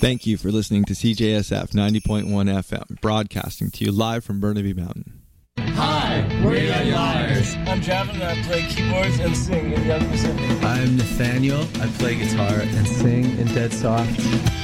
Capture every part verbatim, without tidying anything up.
Thank you for listening to C J S F ninety point one F M, broadcasting to you live from Burnaby Mountain. Hi, we're Young Liars. I'm Javin, and I play keyboards and sing in Young Pacific. I'm Nathaniel. I play guitar and sing in Dead Soft.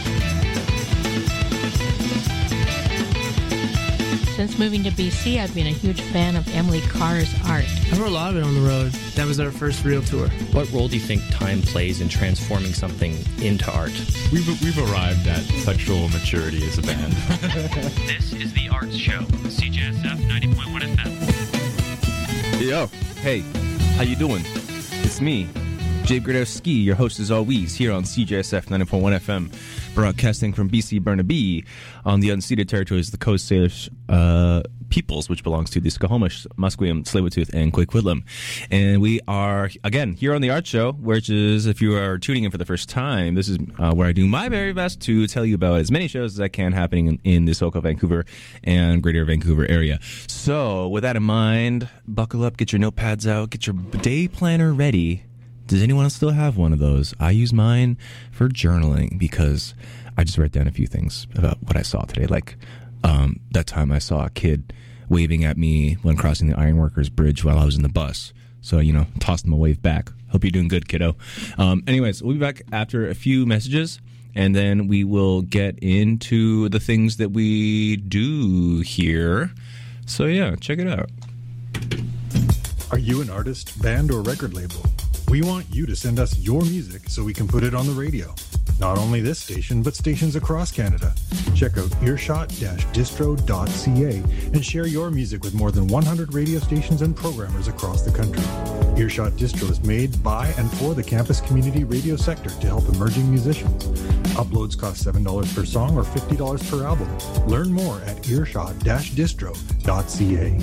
Since moving to B C, I've been a huge fan of Emily Carr's art. I wrote a lot of it on the road. That was our first real tour. What role do you think time plays in transforming something into art? We've, we've arrived at sexual maturity as a band. This is The Arts Show, C J S F ninety point one F M. Yo, hey, how you doing? It's me, Jay Gradowski, your host as always, here on C J S F ninety point one F M, broadcasting from B C Burnaby on the unceded territories of the Coast Salish uh, peoples, which belongs to the Skokomish, Musqueam, Tsleil-Waututh, and Coquitlam. And we are, again, here on The Art Show, which is, if you are tuning in for the first time, this is uh, where I do my very best to tell you about as many shows as I can happening in, in the SoCal, Vancouver, and Greater Vancouver area. So, with that in mind, buckle up, get your notepads out, get your day planner ready. Does anyone still have one of those? I use mine for journaling because I just write down a few things about what I saw today. Like um, that time I saw a kid waving at me when crossing the Ironworkers Bridge while I was in the bus. So, you know, tossed him a wave back. Hope you're doing good, kiddo. Um, anyways, we'll be back after a few messages, and then we will get into the things that we do here. So, yeah, check it out. Are you an artist, band, or record label? We want you to send us your music so we can put it on the radio. Not only this station, but stations across Canada. Check out earshot dash distro dot c a and share your music with more than one hundred radio stations and programmers across the country. Earshot Distro is made by and for the campus community radio sector to help emerging musicians. Uploads cost seven dollars per song or fifty dollars per album. Learn more at earshot dash distro dot c a.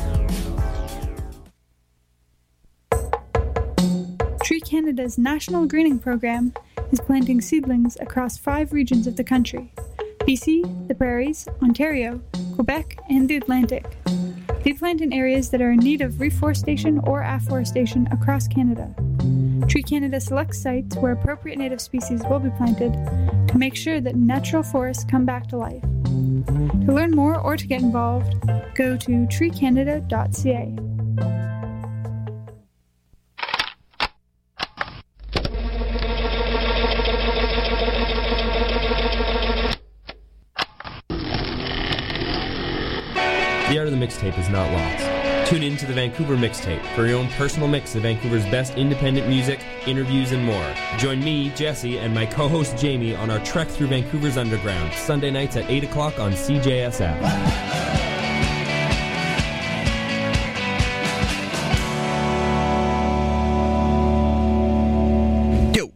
Tree Canada's National Greening Program is planting seedlings across five regions of the country: B C, the Prairies, Ontario, Quebec, and the Atlantic. They plant in areas that are in need of reforestation or afforestation across Canada. Tree Canada selects sites where appropriate native species will be planted to make sure that natural forests come back to life. To learn more or to get involved, go to tree canada dot c a. The art of the mixtape is not lost. Tune in to the Vancouver Mixtape for your own personal mix of Vancouver's best independent music, interviews, and more. Join me, Jesse, and my co-host Jamie on our trek through Vancouver's underground, Sunday nights at eight o'clock on C J S F. Yo!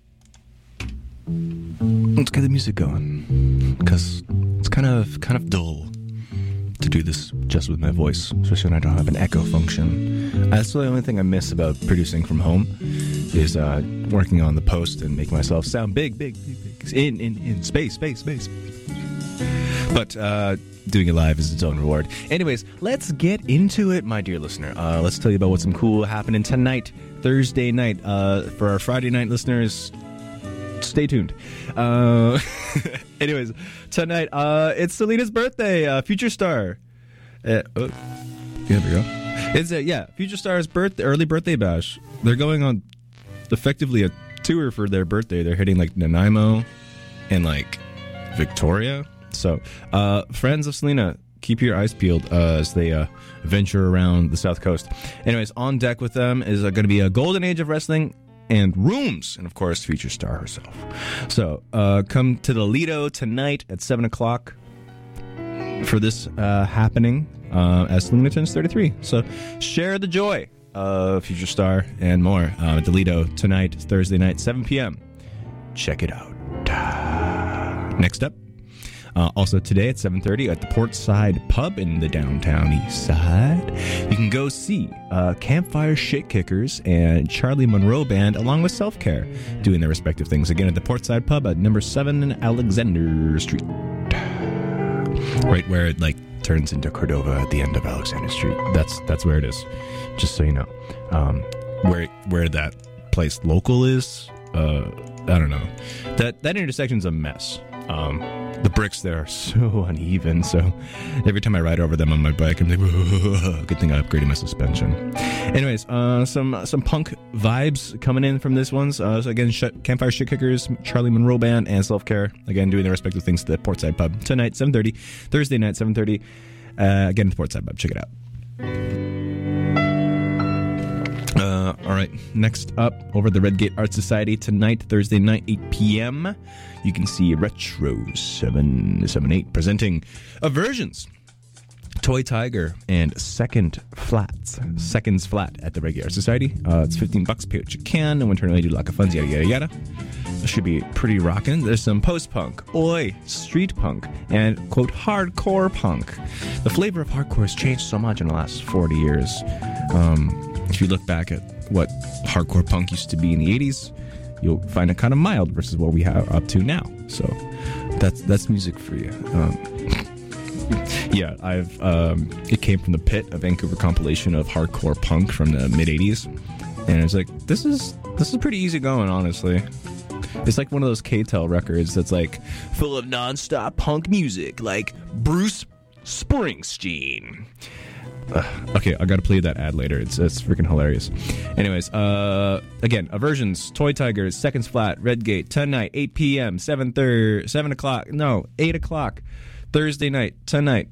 Let's get the music going, because it's kind of kind of dull to do this just with my voice, especially when I don't have an echo function. That's the only thing I miss about producing from home is uh, working on the post and making myself sound big, big, big, big in, in, in space, space, space. But uh, doing it live is its own reward. Anyways, let's get into it, my dear listener. Uh, let's tell you about what's some cool happening tonight, Thursday night. Uh, for our Friday night listeners, stay tuned. Uh, anyways, tonight, uh, it's Selena's birthday, uh, Future Star. Uh, oh, here we go. It's a, yeah, Future Star's birth, early birthday bash. They're going on effectively a tour for their birthday. They're hitting like Nanaimo and like Victoria. So, uh, friends of Selena, keep your eyes peeled uh, as they uh, venture around the South Coast. Anyways, on deck with them is uh, going to be a golden age of wrestling and rooms, and of course, Future Star herself. So, uh, come to the Lido tonight at seven o'clock for this uh, happening uh, as Selena turns thirty-three. So, share the joy of Future Star and more uh, at the Lido tonight, Thursday night, seven p.m. Check it out. Next up, Uh, also today at seven thirty at the Portside Pub in the downtown east side, you can go see uh, Campfire Shit Kickers and Charlie Monroe Band along with Self Care doing their respective things. Again at the Portside Pub at number seven Alexander Street. Right where it like turns into Cordova at the end of Alexander Street. That's that's where it is. Just so you know. Um, where where that place local is, uh, I don't know. That that intersection's a mess. Um, the bricks there are so uneven, so every time I ride over them on my bike, I'm like, whoa. Good thing I upgraded my suspension. Anyways, uh, some some punk vibes coming in from this ones. Uh, so again, Sh- Campfire Shit Kickers, Charlie Monroe Band, and Self Care. Again, doing their respective things at the Portside Pub tonight, seven thirty. Thursday night, seven thirty. Uh, again, the Portside Pub. Check it out. Uh, all right, next up, over at the Redgate Art Society tonight, Thursday night, eight p.m., you can see Retro seven seventy-eight presenting Aversions, Toy Tiger, and Second Flats, Seconds Flat at the Redgate Art Society. Uh, it's fifteen bucks, pay what you can, and turn away, do lock of funds, yada, yada, yada. It should be pretty rockin'. There's some post-punk, oi, street punk, and, quote, hardcore punk. The flavor of hardcore has changed so much in the last forty years. Um... If you look back at what hardcore punk used to be in the eighties, you'll find it kind of mild versus what we have up to now. So that's that's music for you. Um, yeah, I've um, it came from the Pit, a Vancouver compilation of hardcore punk from the mid eighties, and it's like this is this is pretty easy going, honestly. It's like one of those K-Tel records that's like full of non-stop punk music, like Bruce Springsteen. Uh, okay, I gotta play that ad later. It's it's freaking hilarious. Anyways, uh, again, Aversions, Toy Tigers, Seconds Flat, Redgate, tonight, eight p.m., seven thirty, seven o'clock, no, eight o'clock, Thursday night, tonight.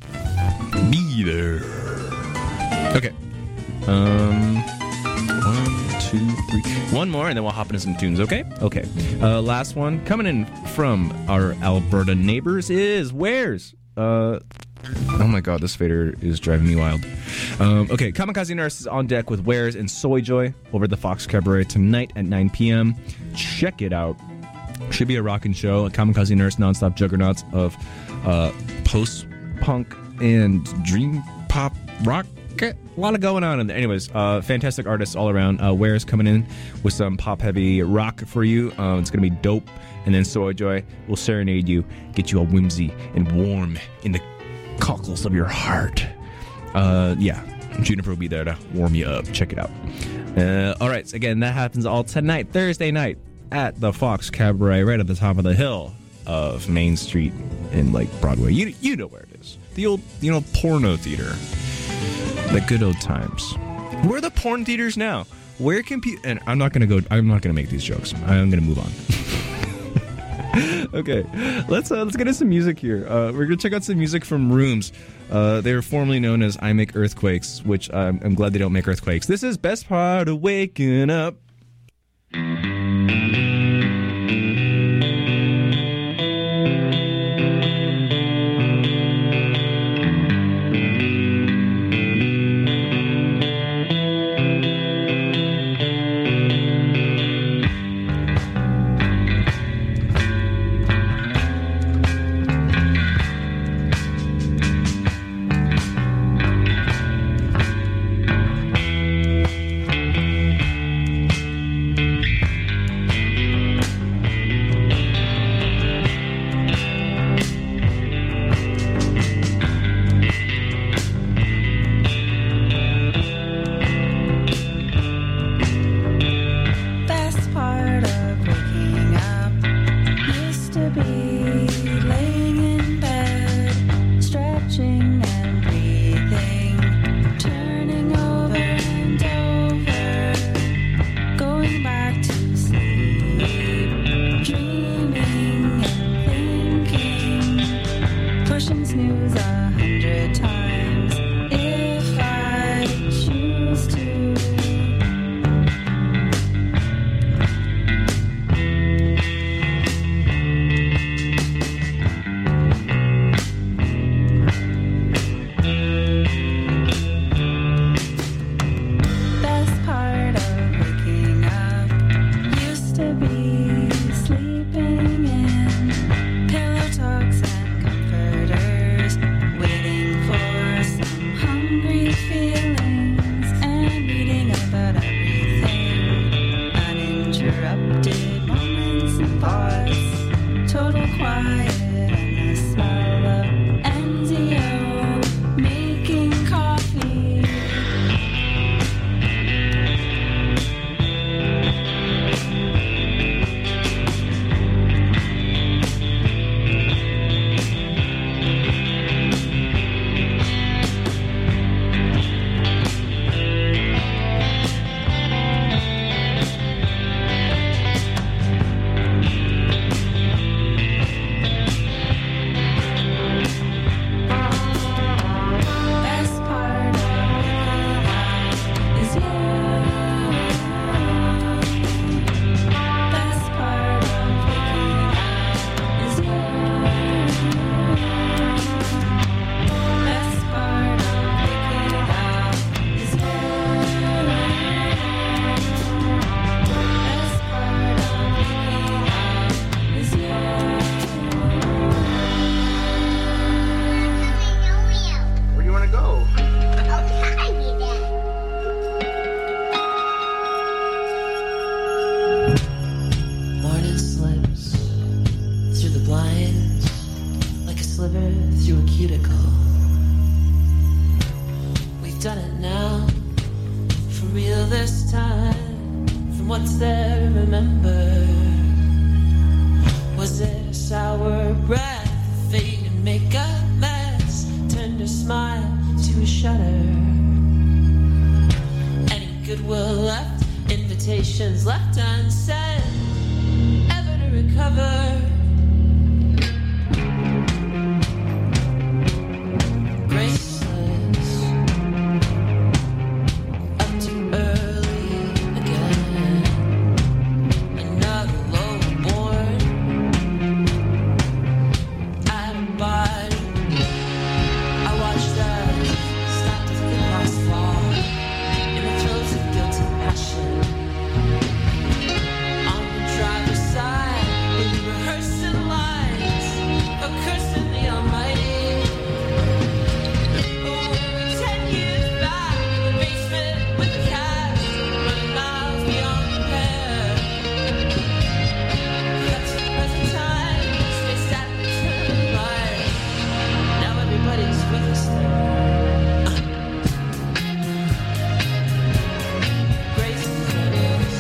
Be there. Okay. Um, one, two, three. One more, and then we'll hop into some tunes, okay? Okay. Uh, last one, coming in from our Alberta neighbors is Wares. Uh... Oh my god, this fader is driving me wild. Um, okay, Kamikaze Nurse is on deck with Wares and Soy Joy over at the Fox Cabaret tonight at nine p.m. Check it out. Should be a rockin' show. A Kamikaze Nurse, nonstop juggernauts of uh, post-punk and dream pop rock. A lot of going on in there. Anyways, uh, fantastic artists all around. Uh, Wares coming in with some pop-heavy rock for you. Uh, it's going to be dope. And then Soy Joy will serenade you, get you all whimsy and warm in the cockles of your heart. Uh, yeah, Juniper will be there to warm you up. Check it out. Uh, all right, so again, that happens all tonight, Thursday night, at the Fox Cabaret, right at the top of the hill of Main Street in like Broadway. You you know where it is. The old, you know, porno theater. The good old times. Where are the porn theaters now? Where can people? And I'm not gonna go. I'm not gonna make these jokes. I'm gonna move on. Okay, let's uh, let's get into some music here. Uh, we're gonna check out some music from Rooms. Uh, they were formerly known as I Make Earthquakes, which um, I'm glad they don't make earthquakes. This is Best Part of Waking Up. eyes like a sliver through a cuticle. We've done it now, for real this time. From what's there, remember. Was it a sour breath, fate and make a mess, tender smile to a shudder? Any goodwill left, invitations left unsaid, ever to recover? Graceless, up too early again. Another low-born, out of body. I watched us stop to think lost fall in the throes of guilt and passion. On the driver's side, we were rehearsing lines, or cursing the Almighty. Oh, we're ten years back in the basement with the cast, running miles beyond repair. Cut to the present time, spaced out in eternal light. Now everybody's with us there. Graceless,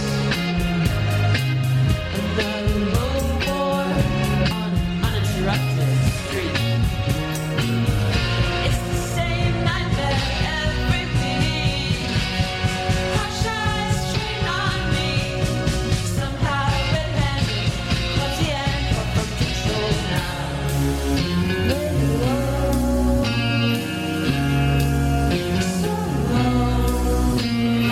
another low-born on an uninterrupted street. It's the same nightmare every week. Harsh eyes trained on me, somehow red-handed, clumsy and far from control now. Lay low, so low.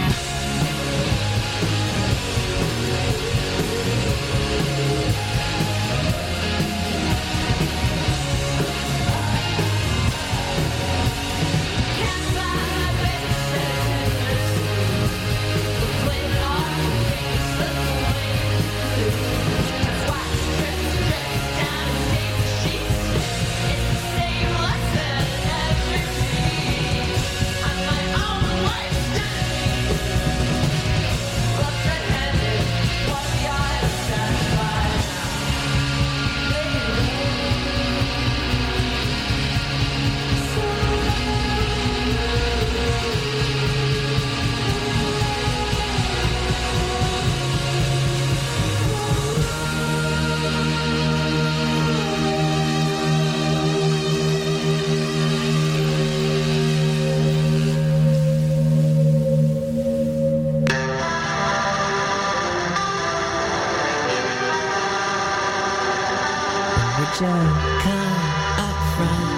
Can't fly, baby, we're playing hard to make it slip away. That's why it's drift, drift down and take the sheets. It's the same lesson every week. I'm my own worst enemy. Left red-handed, what the eye of satisfied. Would you come up front?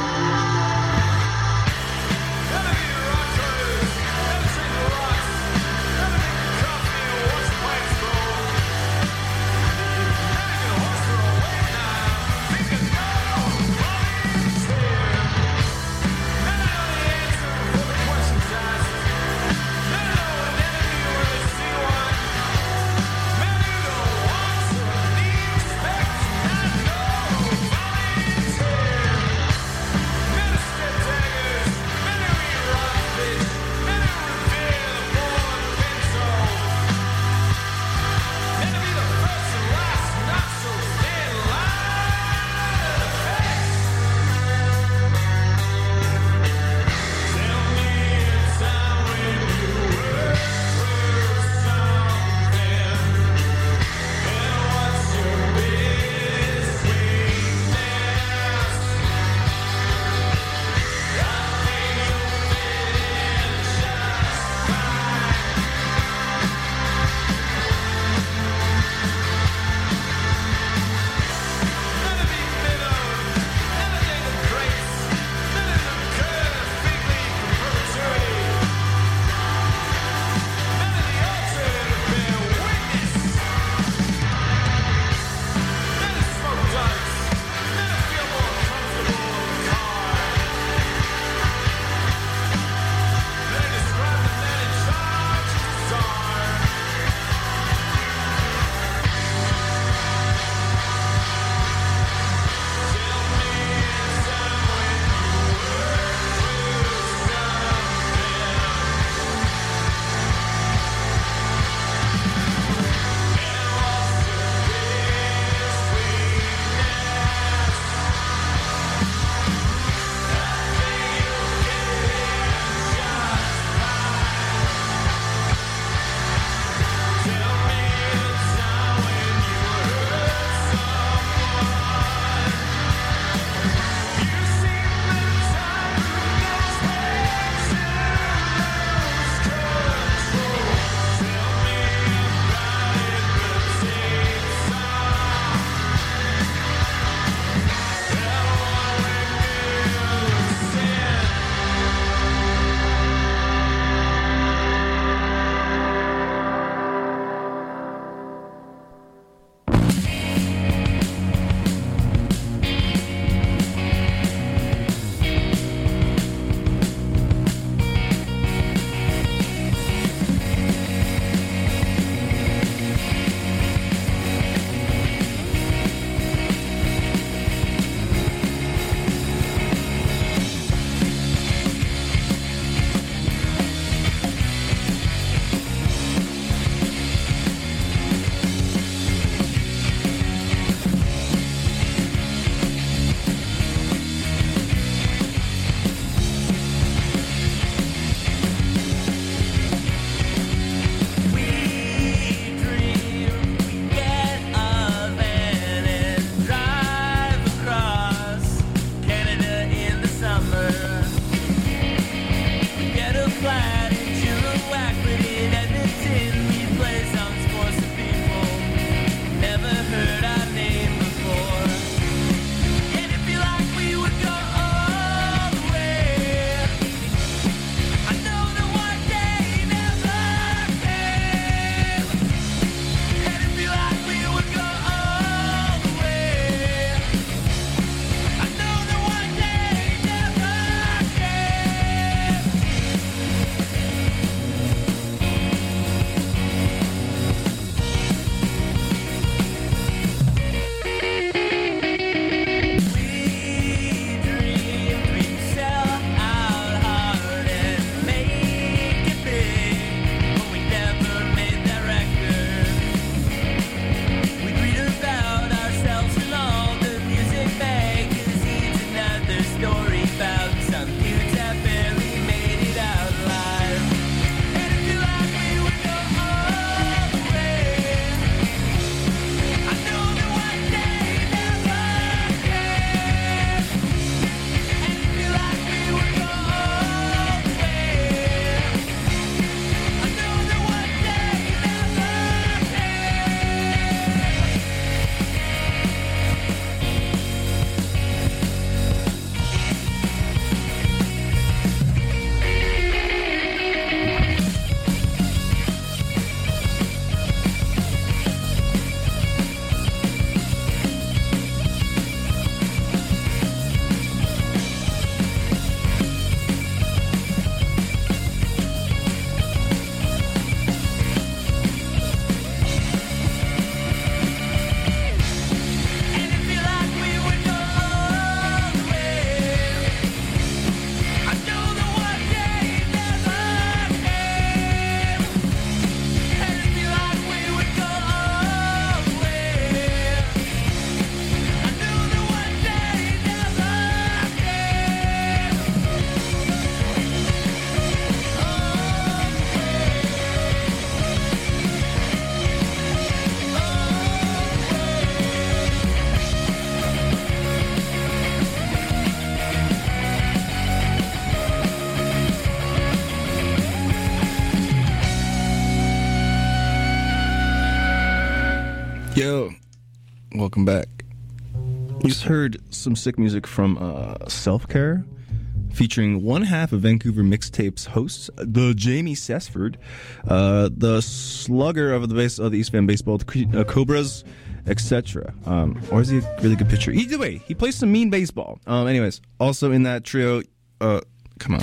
Yo, welcome back. You just heard some sick music from uh, Self Care, featuring one half of Vancouver Mixtapes hosts, the Jamie Sesford, uh, the slugger of the base of the East Van Baseball, the uh, Cobras, et cetera. Um, or is he a really good pitcher? Either way, he plays some mean baseball. Um, anyways, also in that trio, uh, come on,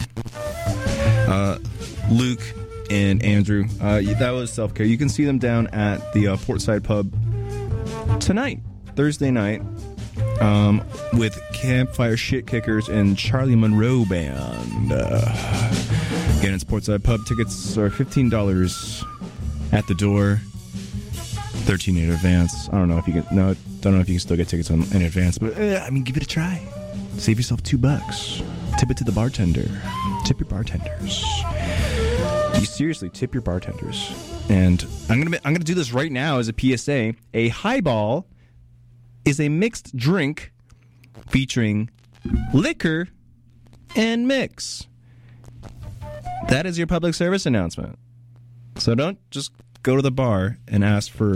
uh, Luke and Andrew. Uh, that was Self Care. You can see them down at the uh, Portside Pub tonight, Thursday night, um, with Campfire Shit Kickers and Charlie Monroe Band. Uh, again, it's Portside Pub. Tickets are fifteen dollars at the door, thirteen dollars in advance. I don't know if you can. No, don't know if you can still get tickets on, in advance, but uh, I mean, give it a try. Save yourself two bucks. Tip it to the bartender. Tip your bartenders. You seriously tip your bartenders. And I'm gonna I'm gonna do this right now as a P S A. A highball is a mixed drink featuring liquor and mix. That is your public service announcement. So don't just go to the bar and ask for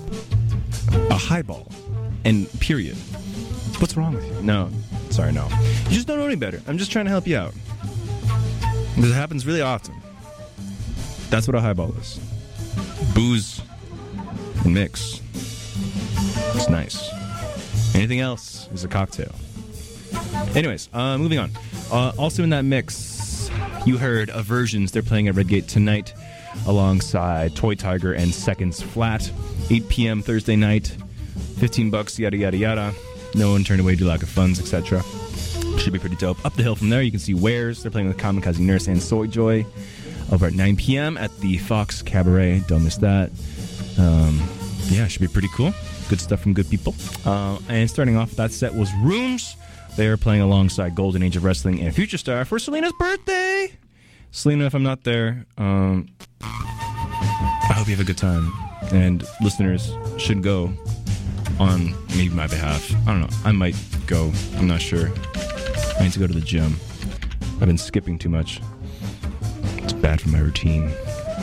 a highball and period. What's wrong with you? No, sorry, no. You just don't know any better. I'm just trying to help you out. This happens really often. That's what a highball is. Booze and mix. It's nice. Anything else is a cocktail. Anyways, uh, moving on. Uh, also in that mix, you heard Aversions. They're playing at Redgate tonight alongside Toy Tiger and Seconds Flat. eight p.m. Thursday night. fifteen bucks, yada, yada, yada. No one turned away due to lack of funds, et cetera. Should be pretty dope. Up the hill from there, you can see Wares. They're playing with Kamikaze Nurse and Soy Joy over at nine p.m. at the Fox Cabaret. Don't miss that. Um, yeah, should be pretty cool. Good stuff from good people. Uh, and starting off, that set was Rooms. They are playing alongside Golden Age of Wrestling and Future Star for Selena's birthday. Selena, if I'm not there, um, I hope you have a good time. And listeners should go on maybe my behalf. I don't know. I might go. I'm not sure. I need to go to the gym. I've been skipping too much. It's bad for my routine.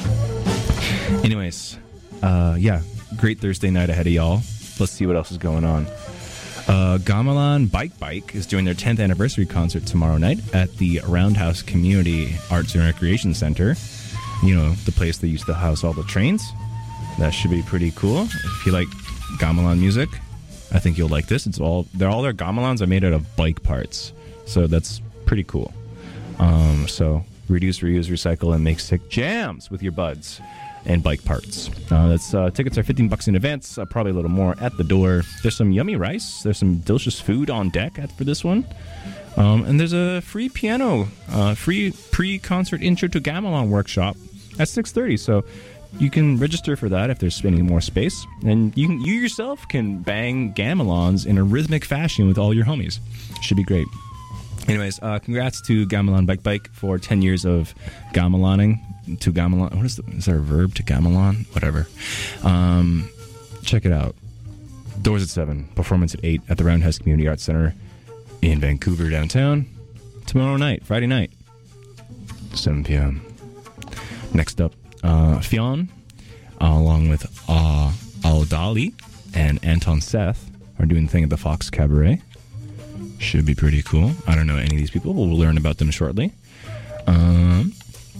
Anyways, uh, yeah, great Thursday night ahead of y'all. Let's see what else is going on. Uh, Gamelan Bike Bike is doing their tenth anniversary concert tomorrow night at the Roundhouse Community Arts and Recreation Center. You know, the place that used to house all the trains. That should be pretty cool. If you like gamelan music, I think you'll like this. It's all they're all their gamelans are made out of bike parts, so that's pretty cool. Um, so reduce, reuse, recycle, and make sick jams with your buds and bike parts. Uh, that's uh, tickets are fifteen bucks in advance, uh, probably a little more at the door. There's some yummy rice. There's some delicious food on deck at, for this one. Um, and there's a free piano, uh, free pre-concert intro to gamelan workshop at six thirty. So you can register for that if there's any more space. And you can, you yourself can bang gamelans in a rhythmic fashion with all your homies. Should be great. Anyways, uh, congrats to Gamelan Bike Bike for ten years of gamelaning. To gamelan. What is the, is there a verb to gamelan? Whatever. Um, check it out. Doors at seven. Performance at eight at the Roundhouse Community Arts Center in Vancouver downtown. Tomorrow night, Friday night, seven p.m. Next up, uh, Fionn, uh, along with uh, Al-Dali and Anton Seth are doing the thing at the Fox Cabaret. Should be pretty cool. I don't know any of these people, but we'll learn about them shortly. Um,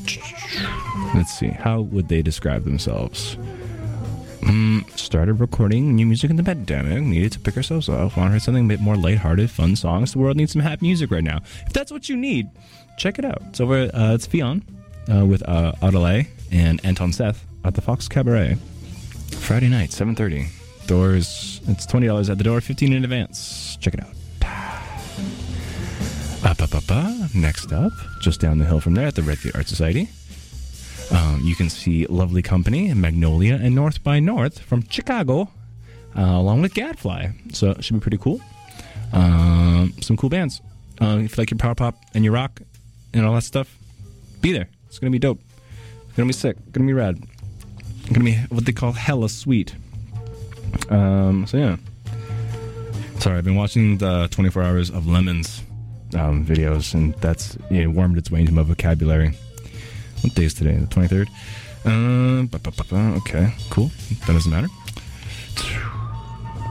let's see. How would they describe themselves? Mm, started recording new music in the pandemic. Needed to pick ourselves up. Want to hear something a bit more lighthearted, fun songs. The world needs some happy music right now. If that's what you need, check it out. It's over. Uh, it's Fionn uh, with uh, Adelaide and Anton Seth at the Fox Cabaret. Friday night, seven thirty. Doors. It's twenty dollars at the door, fifteen in advance. Check it out. Up, up, up, up. Next up, just down the hill from there at the Redgate Art Society, um, you can see Lovely Company, Magnolia, and North by North from Chicago, uh, along with Gadfly. So it should be pretty cool. Um, some cool bands. Uh, if you like your power pop and your rock and all that stuff, be there. It's going to be dope. It's going to be sick. It's going to be rad. It's going to be what they call hella sweet. Um, so yeah. Sorry, I've been watching the twenty-four Hours of Lemons Um, videos, and that's it warmed its way into my vocabulary. What day is today? The twenty-third? Uh, okay, cool. That doesn't matter.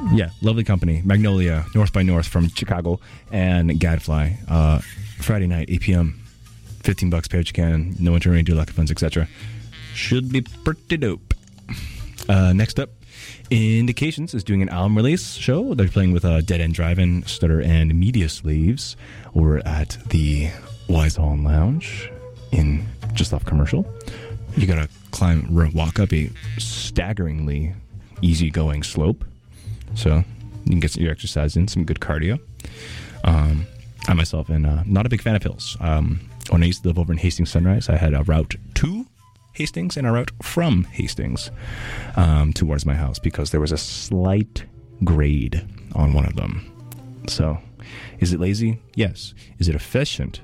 Yeah, lovely company. Magnolia, North by North from Chicago, and Gadfly. Uh, Friday night, eight p.m. fifteen bucks, pay what you can. No internet, do lucky funds, et cetera. Should be pretty dope. Uh, next up, Indications is doing an album release show. They're playing with uh, Dead End Drive-In, Stutter, and Media Slaves over at the Wise Hall Lounge in just off Commercial. You gotta climb, walk up a staggeringly easygoing slope, so you can get your exercise in, some good cardio. Um, I myself am uh, not a big fan of hills. Um, when I used to live over in Hastings Sunrise, I had a route to Hastings and a route from Hastings um, towards my house because there was a slight grade on one of them. So, is it lazy? Yes. Is it efficient?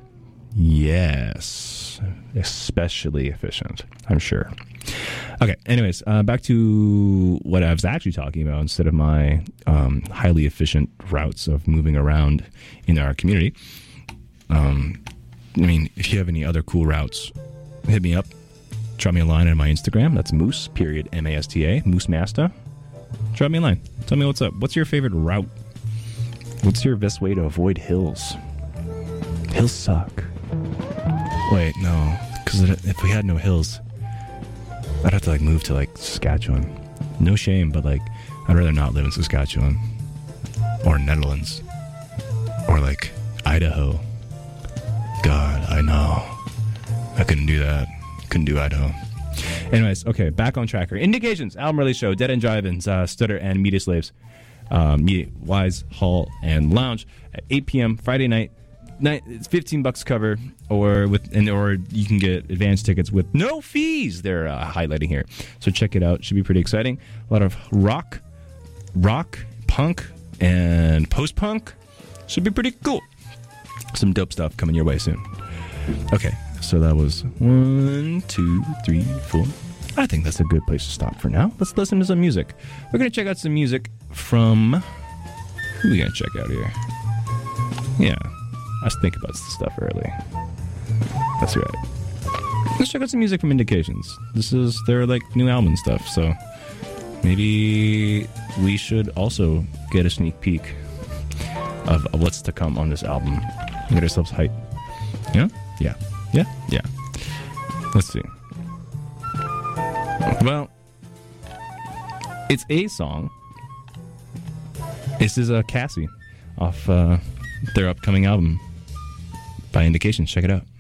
Yes. Especially efficient, I'm sure. Okay, anyways, uh, back to what I was actually talking about instead of my um, highly efficient routes of moving around in our community. Um, I mean, if you have any other cool routes, hit me up. Drop me a line on my Instagram. That's Moose, period, M A S T A, Moose Masta. Drop me a line. Tell me what's up. What's your favorite route? What's your best way to avoid hills? Hills suck. Wait, no. Because if we had no hills, I'd have to, like, move to, like, Saskatchewan. No shame, but, like, I'd rather not live in Saskatchewan. Or Netherlands. Or, like, Idaho. God, I know. I couldn't do that. Couldn't do Idaho. Anyways, okay, back on track here. Indications, album release show, Dead End Drive-Ins, uh, Stutter, and Media Slaves. Um, Media, Wise, Hall, and Lounge at eight p.m. Friday night. Night, it's fifteen bucks cover, or with, and or you can get advance tickets with no fees. They're uh, highlighting here, so check it out. Should be pretty exciting. A lot of rock, rock, punk, and post punk. Should be pretty cool. Some dope stuff coming your way soon. Okay, so that was one, two, three, four. I think that's a good place to stop for now. Let's listen to some music. We're gonna check out some music from. Who are we gonna check out here? Yeah. I was thinking about this stuff early. That's right. Let's check out some music from Indications. This is their, like, new album stuff, so maybe we should also get a sneak peek of what's to come on this album. Get ourselves hyped. Yeah? Yeah. Yeah? Yeah. Let's see. Well, it's a song. This is uh, Cassie off uh, their upcoming album by Indications. Check it out.